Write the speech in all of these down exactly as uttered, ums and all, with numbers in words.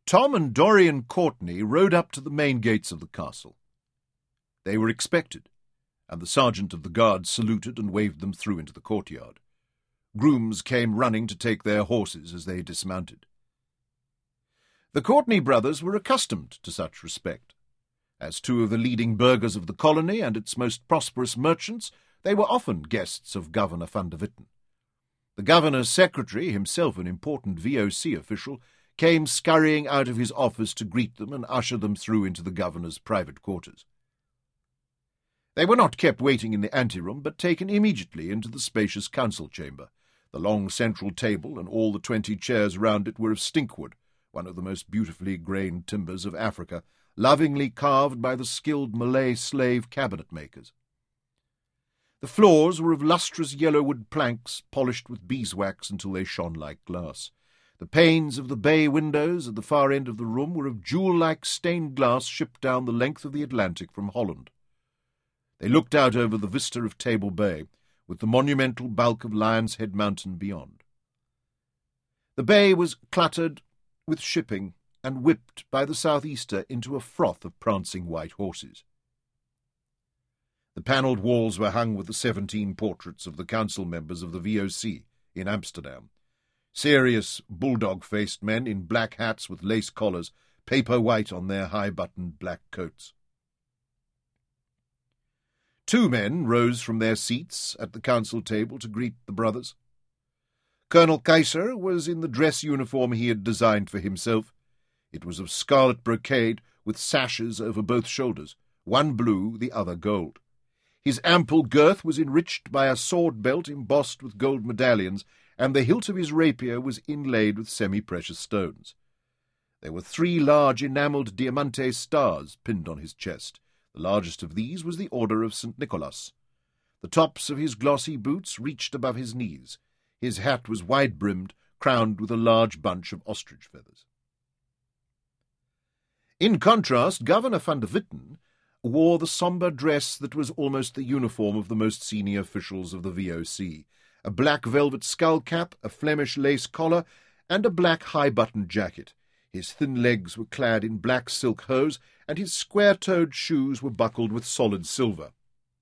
Tom and Dorian Courtney rode up to the main gates of the castle. They were expected, and the sergeant of the guard saluted and waved them through into the courtyard. Grooms came running to take their horses as they dismounted. The Courtney brothers were accustomed to such respect. As two of the leading burghers of the colony and its most prosperous merchants, they were often guests of Governor van der Witten. The governor's secretary, himself an important V O C official, came scurrying out of his office to greet them and usher them through into the governor's private quarters. They were not kept waiting in the anteroom, but taken immediately into the spacious council chamber. The long central table and all the twenty chairs round it were of stinkwood, one of the most beautifully grained timbers of Africa, lovingly carved by the skilled Malay slave cabinet-makers. The floors were of lustrous yellow-wood planks, polished with beeswax until they shone like glass. The panes of the bay windows at the far end of the room were of jewel-like stained glass shipped down the length of the Atlantic from Holland. They looked out over the vista of Table Bay, with the monumental bulk of Lion's Head Mountain beyond. The bay was cluttered with shipping and whipped by the southeaster into a froth of prancing white horses. The panelled walls were hung with the seventeen portraits of the council members of the V O C in Amsterdam. Serious, bulldog-faced men in black hats with lace collars, paper white on their high-buttoned black coats. Two men rose from their seats at the council table to greet the brothers. Colonel Kaiser was in the dress uniform he had designed for himself. It was of scarlet brocade, with sashes over both shoulders, one blue, the other gold. His ample girth was enriched by a sword belt embossed with gold medallions, and the hilt of his rapier was inlaid with semi-precious stones. There were three large enamelled diamante stars pinned on his chest. The largest of these was the Order of Saint Nicholas. The tops of his glossy boots reached above his knees. His hat was wide-brimmed, crowned with a large bunch of ostrich feathers. In contrast, Governor van der Witten wore the sombre dress that was almost the uniform of the most senior officials of the V O C, a black velvet skull-cap, a Flemish lace collar, and a black high-buttoned jacket. His thin legs were clad in black silk hose, and his square-toed shoes were buckled with solid silver.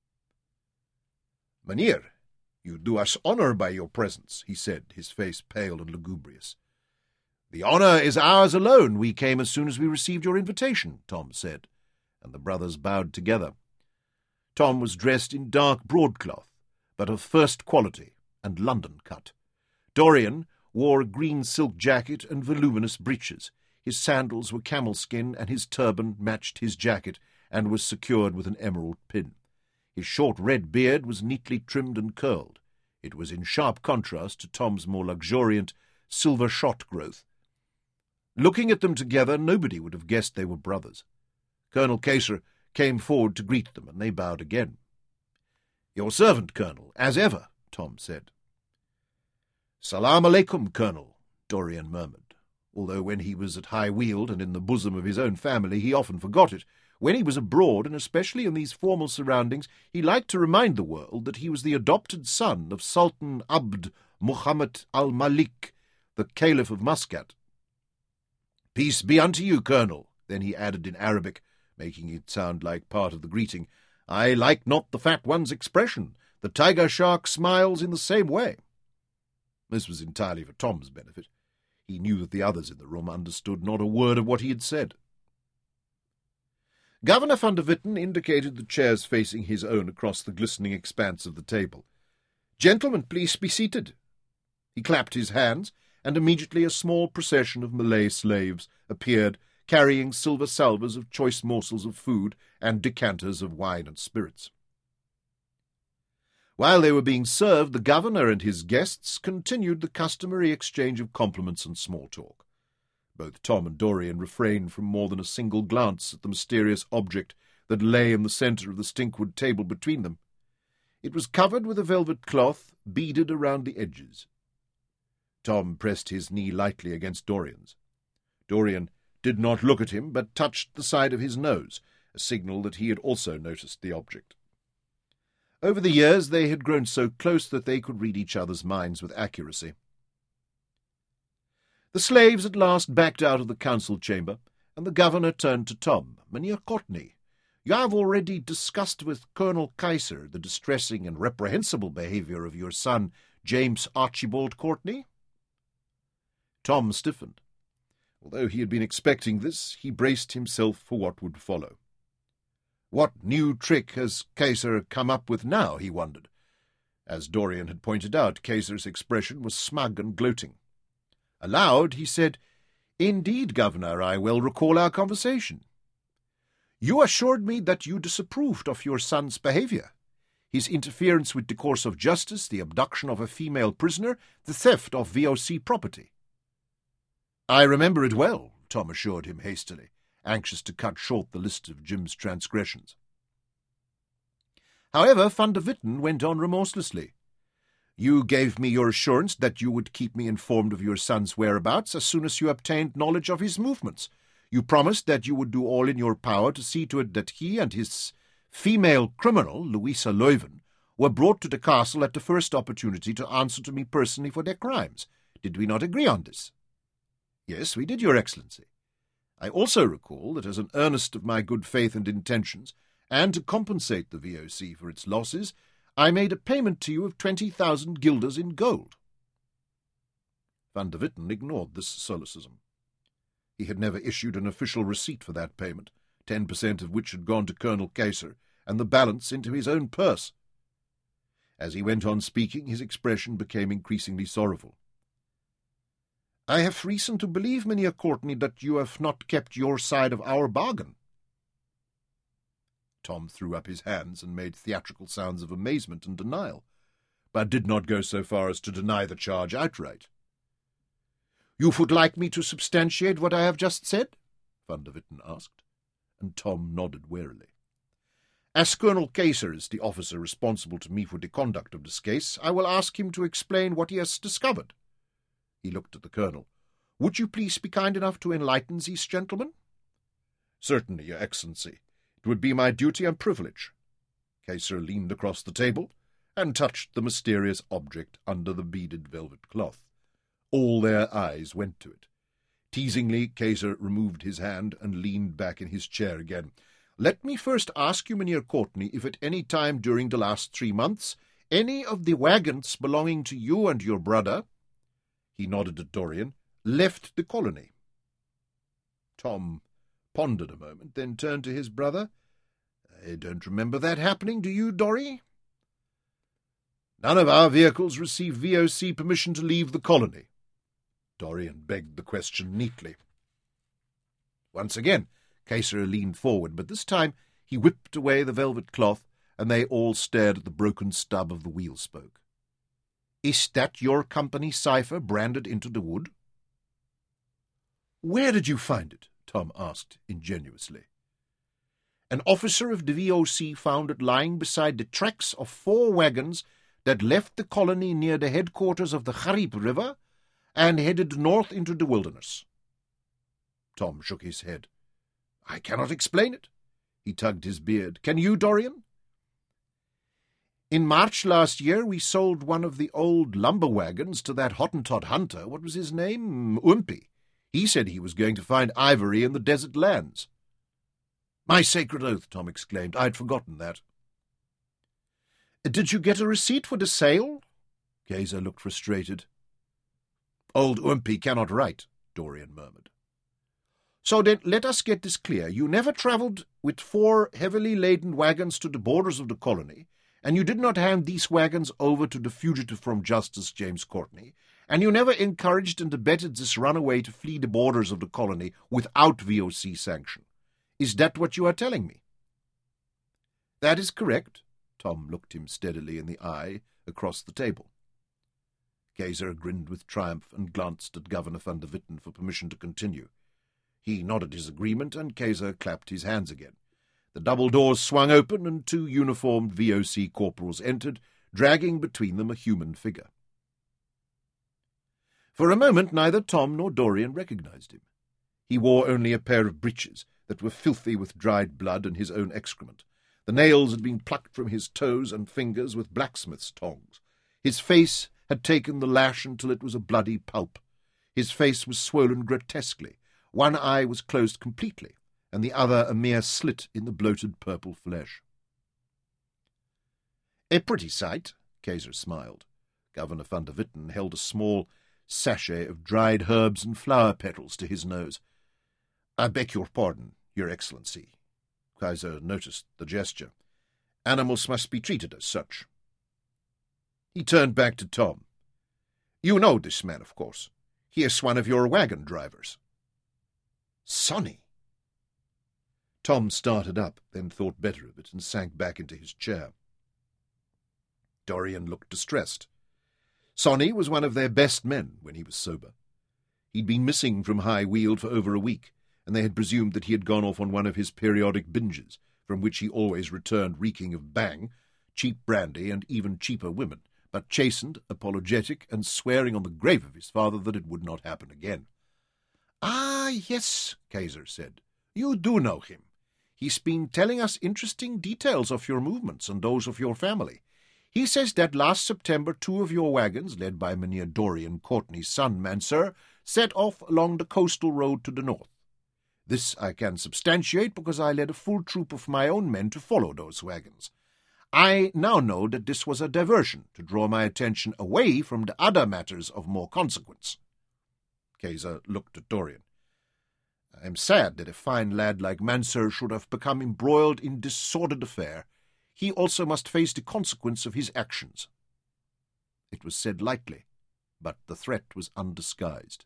"Mynheer, you do us honour by your presence," he said, his face pale and lugubrious. "The honour is ours alone. We came as soon as we received your invitation," Tom said, and the brothers bowed together. Tom was dressed in dark broadcloth, but of first quality and London cut. Dorian wore a green silk jacket and voluminous breeches. His sandals were camel skin, and his turban matched his jacket and was secured with an emerald pin. His short red beard was neatly trimmed and curled. It was in sharp contrast to Tom's more luxuriant, silver-shot growth. Looking at them together, nobody would have guessed they were brothers. Colonel Kaiser came forward to greet them, and they bowed again. "Your servant, Colonel, as ever," Tom said. "Salam alaikum, Colonel," Dorian murmured, although when he was at High Weald and in the bosom of his own family he often forgot it. When he was abroad, and especially in these formal surroundings, he liked to remind the world that he was the adopted son of Sultan Abd Muhammad al-Malik, the Caliph of Muscat. "Peace be unto you, Colonel," then he added in Arabic, making it sound like part of the greeting. "I like not the fat one's expression. The tiger shark smiles in the same way." This was entirely for Tom's benefit. He knew that the others in the room understood not a word of what he had said. Governor van der Witten indicated the chairs facing his own across the glistening expanse of the table. "Gentlemen, please be seated." He clapped his hands, and immediately a small procession of Malay slaves appeared, carrying silver salvers of choice morsels of food and decanters of wine and spirits. While they were being served, the governor and his guests continued the customary exchange of compliments and small talk. Both Tom and Dorian refrained from more than a single glance at the mysterious object that lay in the centre of the stinkwood table between them. It was covered with a velvet cloth, beaded around the edges. Tom pressed his knee lightly against Dorian's. Dorian did not look at him, but touched the side of his nose, a signal that he had also noticed the object. Over the years they had grown so close that they could read each other's minds with accuracy. The slaves at last backed out of the council chamber, and the governor turned to Tom. "Mynheer Courtney, you have already discussed with Colonel Kaiser the distressing and reprehensible behaviour of your son, James Archibald Courtney?" Tom stiffened. Although he had been expecting this, he braced himself for what would follow. What new trick has Kaiser come up with now, he wondered. As Dorian had pointed out, Kaiser's expression was smug and gloating. Aloud he said, "Indeed, Governor, I well recall our conversation. You assured me that you disapproved of your son's behaviour, his interference with the course of justice, the abduction of a female prisoner, the theft of V O C property." "I remember it well," Tom assured him hastily, anxious to cut short the list of Jim's transgressions. However, Van der Witten went on remorselessly. "You gave me your assurance that you would keep me informed of your son's whereabouts as soon as you obtained knowledge of his movements. You promised that you would do all in your power to see to it that he and his female criminal, Louisa Leuven, were brought to the castle at the first opportunity to answer to me personally for their crimes. Did we not agree on this?" "Yes, we did, Your Excellency. I also recall that as an earnest of my good faith and intentions, and to compensate the V O C for its losses, I made a payment to you of twenty thousand guilders in gold." Van der Witten ignored this solecism. He had never issued an official receipt for that payment, ten percent of which had gone to Colonel Kaiser, and the balance into his own purse. As he went on speaking, his expression became increasingly sorrowful. "I have reason to believe, Mynheer Courtney, that you have not kept your side of our bargain." Tom threw up his hands and made theatrical sounds of amazement and denial, but did not go so far as to deny the charge outright. "You would like me to substantiate what I have just said?" Van der Witten asked, and Tom nodded wearily. "As Colonel Kaiser is the officer responsible to me for the conduct of this case, I will ask him to explain what he has discovered." He looked at the colonel. "Would you please be kind enough to enlighten these gentlemen?" "Certainly, Your Excellency. It would be my duty and privilege." Kaiser leaned across the table and touched the mysterious object under the beaded velvet cloth. All their eyes went to it. Teasingly, Kaiser removed his hand and leaned back in his chair again. "Let me first ask you, Mynheer Courtney, if at any time during the last three months any of the wagons belonging to you and your brother," he nodded at Dorian, "left the colony?" Tom pondered a moment, then turned to his brother. "I don't remember that happening. Do you, Dorry?" "None of our vehicles received V O C permission to leave the colony." Dorian begged the question neatly. Once again, Kaiser leaned forward, but this time he whipped away the velvet cloth, and they all stared at the broken stub of the wheel spoke. "Is that your company cipher branded into the wood?" "Where did you find it?" Tom asked ingenuously. "An officer of the V O C found it lying beside the tracks of four wagons that left the colony near the headquarters of the Gariep River and headed north into the wilderness." Tom shook his head. "I cannot explain it." He tugged his beard. "Can you, Dorian?" "In March last year we sold one of the old lumber wagons to that Hottentot hunter. What was his name? Oompy. He said he was going to find ivory in the desert lands." "My sacred oath!" Tom exclaimed. "I had forgotten that." "Did you get a receipt for the sale?" Kaiser looked frustrated. "Old Oompy cannot write," Dorian murmured. "So then let us get this clear. You never travelled with four heavily laden wagons to the borders of the colony, and you did not hand these wagons over to the fugitive from justice, James Courtney, and you never encouraged and abetted this runaway to flee the borders of the colony without V O C sanction. Is that what you are telling me?" "That is correct." Tom looked him steadily in the eye across the table. Kaiser grinned with triumph and glanced at Governor van der Witten for permission to continue. He nodded his agreement, and Kaiser clapped his hands again. The double doors swung open, and two uniformed V O C corporals entered, dragging between them a human figure. For a moment neither Tom nor Dorian recognized him. He wore only a pair of breeches that were filthy with dried blood and his own excrement. The nails had been plucked from his toes and fingers with blacksmith's tongs. His face had taken the lash until it was a bloody pulp. His face was swollen grotesquely. One eye was closed completely, and the other a mere slit in the bloated purple flesh. "A pretty sight," Kayser smiled. Governor van der Witten held a small sachet of dried herbs and flower petals to his nose. "I beg your pardon, Your Excellency." Kayser noticed the gesture. "Animals must be treated as such." He turned back to Tom. "You know this man, of course. He is one of your wagon drivers." "Sonny!" Tom started up, then thought better of it and sank back into his chair. Dorian looked distressed. Sonny was one of their best men when he was sober. He'd been missing from High Weald for over a week, and they had presumed that he had gone off on one of his periodic binges, from which he always returned reeking of bang, cheap brandy, and even cheaper women, but chastened, apologetic, and swearing on the grave of his father that it would not happen again. "Ah, yes," Kayser said. "You do know him. He's been telling us interesting details of your movements and those of your family. He says that last September two of your wagons, led by Mynheer Dorian Courtney's son, Mansur, set off along the coastal road to the north. This I can substantiate because I led a full troop of my own men to follow those wagons. I now know that this was a diversion to draw my attention away from the other matters of more consequence." Kayser looked at Dorian. "I am sad that a fine lad like Mansur should have become embroiled in this sordid affair. He also must face the consequence of his actions." It was said lightly, but the threat was undisguised.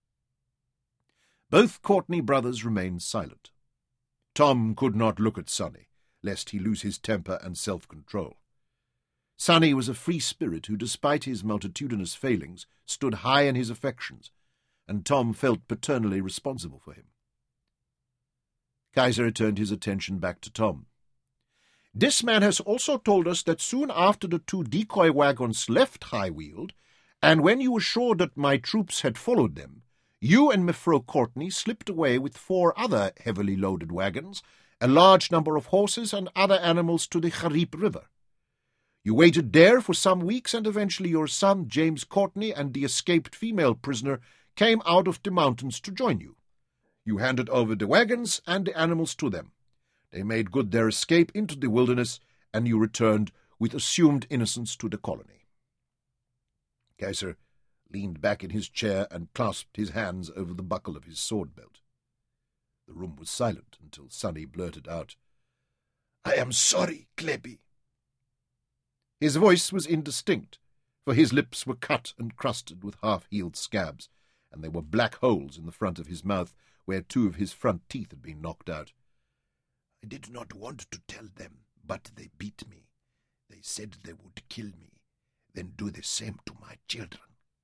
Both Courtney brothers remained silent. Tom could not look at Sonny, lest he lose his temper and self-control. Sonny was a free spirit who, despite his multitudinous failings, stood high in his affections, and Tom felt paternally responsible for him. Kayser turned his attention back to Tom. "This man has also told us that soon after the two decoy wagons left High Weald, and when you were sure that my troops had followed them, you and Mefro Courtney slipped away with four other heavily loaded wagons, a large number of horses and other animals to the Gariep River. You waited there for some weeks, and eventually your son, James Courtney, and the escaped female prisoner came out of the mountains to join you. You handed over the wagons and the animals to them. They made good their escape into the wilderness, and you returned with assumed innocence to the colony." Kayser leaned back in his chair and clasped his hands over the buckle of his sword-belt. The room was silent until Sonny blurted out, "I am sorry, Kleppy." His voice was indistinct, for his lips were cut and crusted with half-healed scabs, and there were black holes in the front of his mouth where two of his front teeth had been knocked out. "I did not want to tell them, but they beat me. They said they would kill me, then do the same to my children."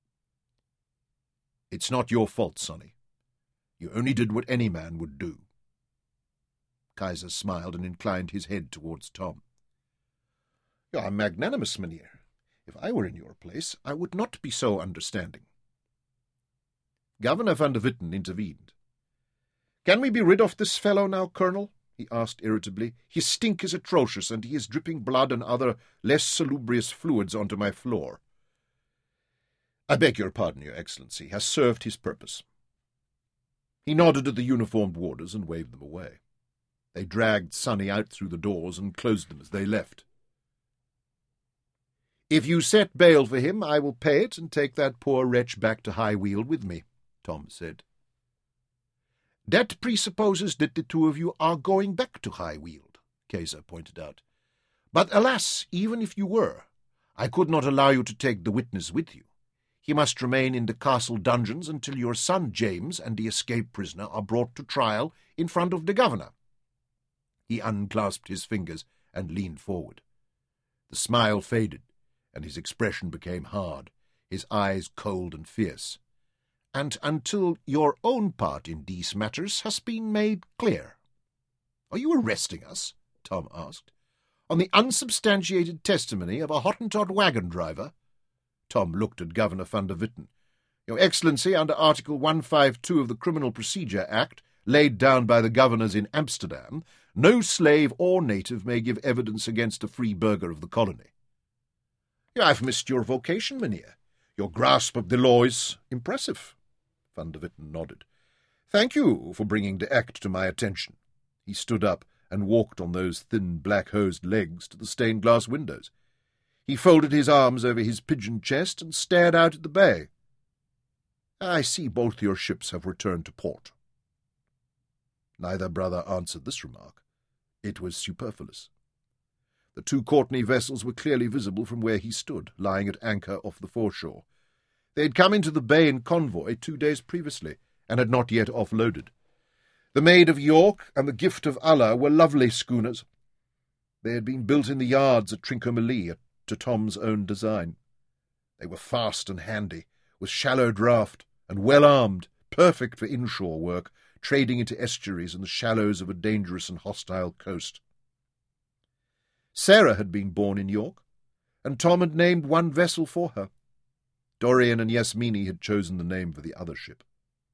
"It's not your fault, Sonny. You only did what any man would do." Kayser smiled and inclined his head towards Tom. "You are magnanimous, Mynheer. If I were in your place, I would not be so understanding." Governor van der Witten intervened. "Can we be rid of this fellow now, Colonel?" he asked irritably. "His stink is atrocious, and he is dripping blood and other less salubrious fluids onto my floor." "I beg your pardon, Your Excellency. Has served his purpose." He nodded at the uniformed warders and waved them away. They dragged Sonny out through the doors and closed them as they left. "If you set bail for him, I will pay it and take that poor wretch back to High Weald with me," Tom said. "That presupposes that the two of you are going back to High Weald," Kayser pointed out. "But alas, even if you were, I could not allow you to take the witness with you. He must remain in the castle dungeons until your son James and the escaped prisoner are brought to trial in front of the governor." He unclasped his fingers and leaned forward. The smile faded, and his expression became hard, his eyes cold and fierce. "And until your own part in these matters has been made clear." "Are you arresting us?" Tom asked. "On the unsubstantiated testimony of a Hottentot wagon driver?" Tom looked at Governor van der Witten. "Your Excellency, under Article one fifty-two of the Criminal Procedure Act, laid down by the governors in Amsterdam, no slave or native may give evidence against a free burgher of the colony." "You have missed your vocation, Mynheer. Your grasp of the law is impressive." Van der Witten nodded. "Thank you for bringing the act to my attention." He stood up and walked on those thin black-hosed legs to the stained-glass windows. He folded his arms over his pigeon chest and stared out at the bay. "I see both your ships have returned to port." Neither brother answered this remark. It was superfluous. The two Courtney vessels were clearly visible from where he stood, lying at anchor off the foreshore. They had come into the bay in convoy two days previously, and had not yet offloaded. The Maid of York and the Gift of Allah were lovely schooners. They had been built in the yards at Trincomalee to Tom's own design. They were fast and handy, with shallow draught, and well-armed, perfect for inshore work, trading into estuaries and the shallows of a dangerous and hostile coast. Sarah had been born in York, and Tom had named one vessel for her. Dorian and Yasmini had chosen the name for the other ship.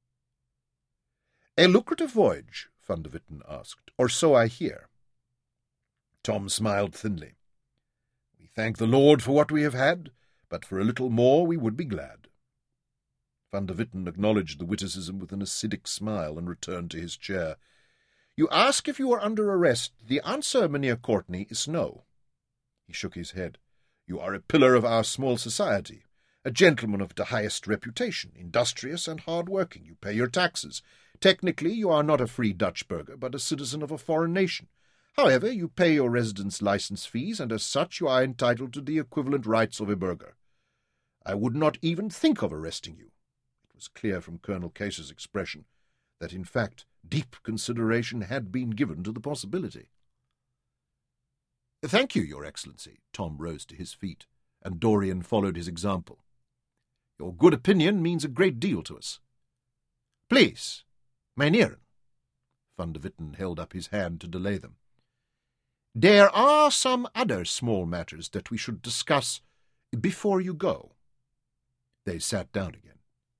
"A lucrative voyage?" Van der Witten asked, "or so I hear." Tom smiled thinly. "We thank the Lord for what we have had, but for a little more we would be glad." Van der Witten acknowledged the witticism with an acidic smile and returned to his chair. "You ask if you are under arrest. The answer, Mynheer Courtney, is no." He shook his head. "You are a pillar of our small society, a gentleman of the highest reputation, industrious and hard-working. You pay your taxes. Technically, you are not a free Dutch burgher, but a citizen of a foreign nation. However, you pay your residence license fees, and as such you are entitled to the equivalent rights of a burgher. I would not even think of arresting you." It was clear from Colonel Case's expression that, in fact, deep consideration had been given to the possibility. "Thank you, Your Excellency." Tom rose to his feet, and Dorian followed his example. "Your good opinion means a great deal to us." "Please, Mynheeren." Van der Witten held up his hand to delay them. "There are some other small matters that we should discuss before you go." They sat down again.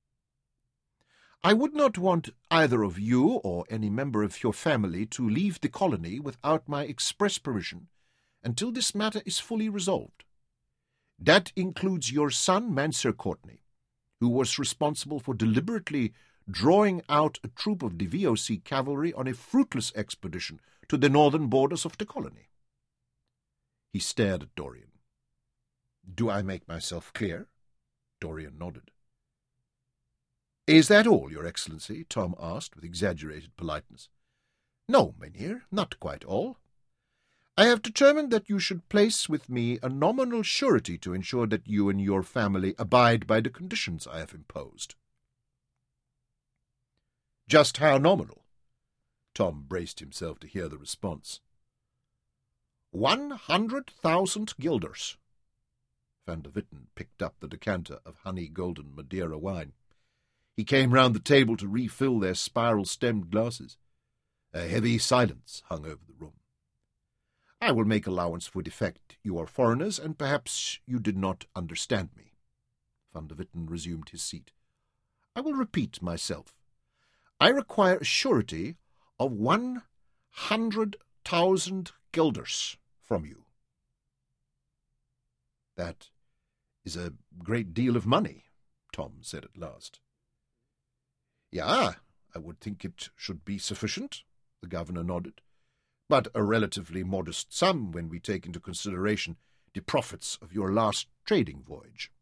"I would not want either of you or any member of your family to leave the colony without my express permission until this matter is fully resolved. That includes your son, Mansur Courtney, who was responsible for deliberately drawing out a troop of the V O C cavalry on a fruitless expedition to the northern borders of the colony." He stared at Dorian. "Do I make myself clear?" Dorian nodded. "Is that all, Your Excellency?" Tom asked with exaggerated politeness. "No, Mynheer, not quite all. I have determined that you should place with me a nominal surety to ensure that you and your family abide by the conditions I have imposed." "Just how nominal?" Tom braced himself to hear the response. One hundred thousand guilders." Van der Witten picked up the decanter of honey-golden Madeira wine. He came round the table to refill their spiral-stemmed glasses. A heavy silence hung over the room. "I will make allowance for the fact you are foreigners, and perhaps you did not understand me." Van der Witten resumed his seat. "I will repeat myself. I require a surety of one hundred thousand guilders from you." "That is a great deal of money," Tom said at last. "Yeah, I would think it should be sufficient," the governor nodded, "but a relatively modest sum when we take into consideration the profits of your last trading voyage."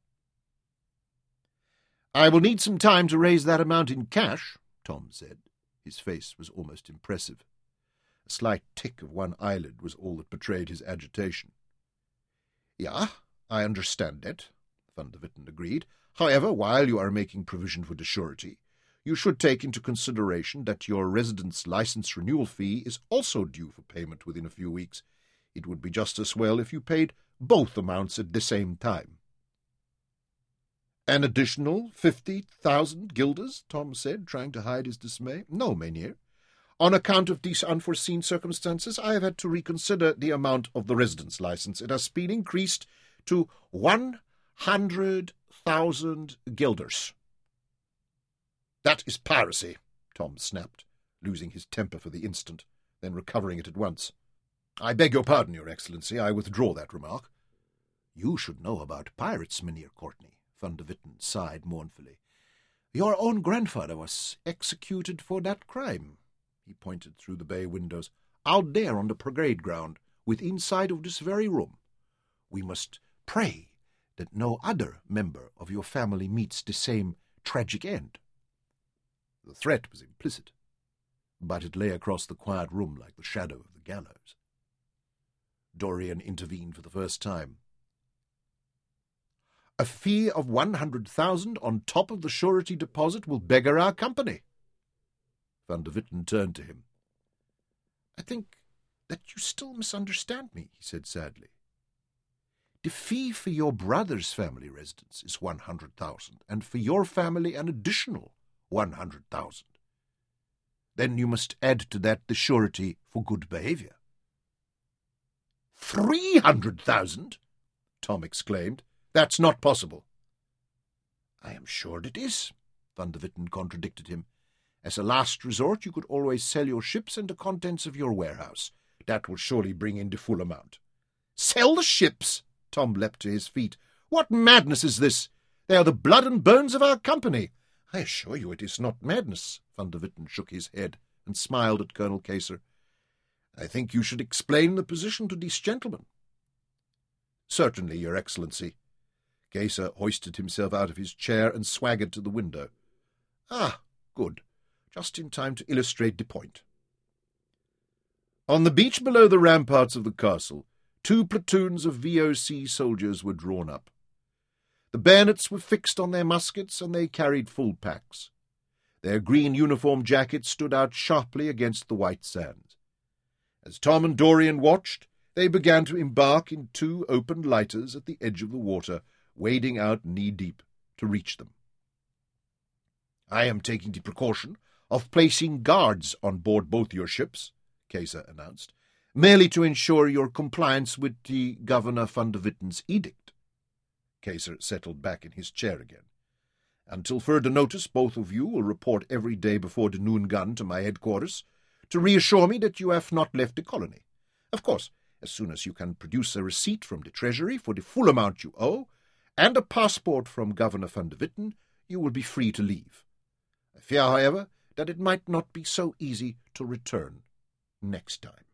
"I will need some time to raise that amount in cash," Tom said. His face was almost impressive. A slight tick of one eyelid was all that betrayed his agitation. "Yeah, I understand that," Van der Witten agreed. "However, while you are making provision for the surety, you should take into consideration that your residence license renewal fee is also due for payment within a few weeks. It would be just as well if you paid both amounts at the same time." "An additional fifty thousand guilders?" Tom said, trying to hide his dismay. "No, Mynheer. On account of these unforeseen circumstances, I have had to reconsider the amount of the residence license. It has been increased to one hundred thousand guilders." "That is piracy," Tom snapped, losing his temper for the instant, then recovering it at once. "I beg your pardon, Your Excellency. I withdraw that remark." "You should know about pirates, Mynheer Courtney," Van der Witten sighed mournfully. Your own grandfather was executed for that crime. He pointed through the bay windows. Out there on the parade ground, within sight of this very room. We must pray that no other member of your family meets the same tragic end. The threat was implicit, but it lay across the quiet room like the shadow of the gallows. Dorian intervened for the first time. A fee of one hundred thousand on top of the surety deposit will beggar our company. Van der Witten turned to him. I think that you still misunderstand me, he said sadly. The fee for your brother's family residence is one hundred thousand, and for your family an additional one hundred thousand. Then you must add to that the surety for good behaviour. Three hundred thousand? Tom exclaimed. That's not possible. I am sure it is, Van der Witten contradicted him. As a last resort, you could always sell your ships and the contents of your warehouse. That will surely bring in the full amount. Sell the ships? Tom leapt to his feet. What madness is this? They are the blood and bones of our company. I assure you it is not madness. Van der Witten shook his head and smiled at Colonel Kayser. I think you should explain the position to these gentlemen. Certainly, Your Excellency. Kayser hoisted himself out of his chair and swaggered to the window. Ah, good. Just in time to illustrate the point. On the beach below the ramparts of the castle, two platoons of V O C soldiers were drawn up. The bayonets were fixed on their muskets, and they carried full packs. Their green uniform jackets stood out sharply against the white sands. As Tom and Dorian watched, they began to embark in two open lighters at the edge of the water, wading out knee-deep to reach them. I am taking the precaution of placing guards on board both your ships, Kayser announced, merely to ensure your compliance with the Governor Van der Witten's edict. Kayser settled back in his chair again. Until further notice, both of you will report every day before the noon gun to my headquarters, to reassure me that you have not left the colony. Of course, as soon as you can produce a receipt from the Treasury for the full amount you owe, and a passport from Governor Van der Witten, you will be free to leave. I fear, however, that it might not be so easy to return next time.